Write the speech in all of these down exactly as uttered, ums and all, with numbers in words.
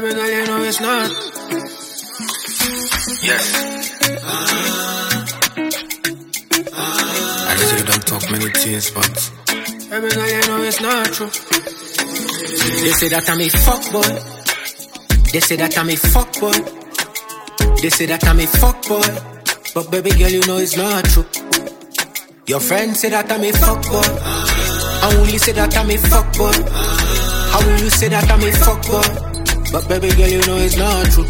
Baby girl, you know it's not. Yes. I just don't talk many things, but baby girl, you know it's not true. They say that I'm a fuck boy. They say that I'm a fuck boy. They say that I'm a fuck boy. But baby girl, you know it's not true. Your friends say that I'm a fuck boy. I only say that I'm a fuck boy. How will you say that I'm a fuck boy? But baby girl, you know it's not true.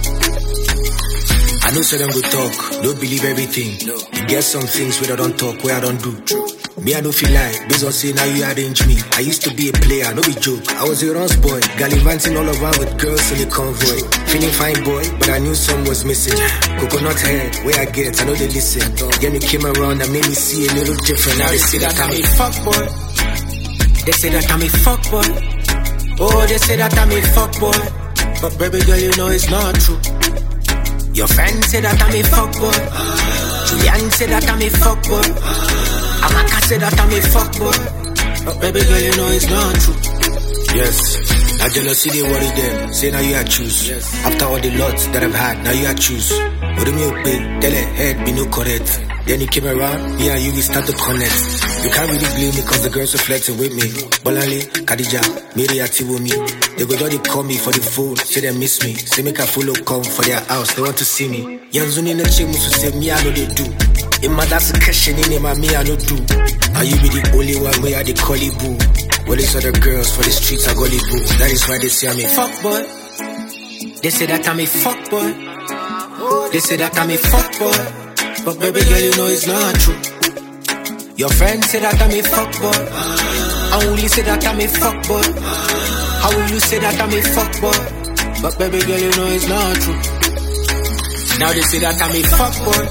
I know say them go talk, don't believe everything. You get some things where I don't talk, where I don't do. Me, I don't feel like, based on say now you arrange me. I used to be a player, no be joke. I was a Ross boy, gallivanting all around with girls in the convoy. Feeling fine boy, but I knew some was missing. Coconut head, where I get, I know they listen. Then it came around and made me see a little different. Now they say that I'm a fuck boy. They say that I'm a fuck boy. Oh, they say that I'm a fuck boy. But baby girl, you know it's not true. Your friends say that I'm a fuck boy. Julian say that I'm a fuck boy. Amaka say that I'm a fuck boy. But baby girl, you know it's not true. Yes, now jealousy they worry them. Say now you are choose. Yes. After all the lots that I've had, now you are choose. What do you mean, tell her head be no correct. Then he came around, me and you we start to connect. You can't really blame me cause the girls are flirting with me. Bolale, Khadija, Miri Atiwumi. They go down, they call me for the phone, say they miss me. Say make a follow come for their house, they want to see me. Yanzuni na chimu to say me I know they do. In my that's a question in my me I know do. Are you be the only one where I the collie boo? Well these other girls for the streets are gully boo. That is why they say I'm a fuck boy. They say that I'm a fuck boy. They say that I'm a fuck boy. But baby girl, you know it's not true. Your friends say that I'm a fuck boy. I only say that I'm a fuck boy. How will you say that I'm a fuck boy? But baby girl, you know it's not true. Now they say that I'm a fuck boy.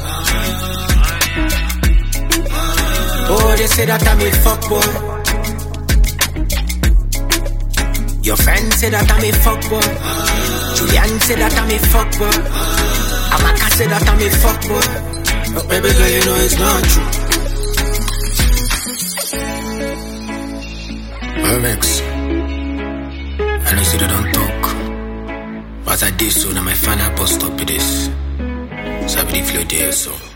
Oh, they say that I'm a fuck boy. Your friends say that I'm a fuck boy. Julian say that I'm a fuck boy. Amaka say that I'm a fuck boy. But baby girl, you know it's not true. Max, I know say they don't talk, but as I did so, now my final bus stop with this. So I believe you're there, so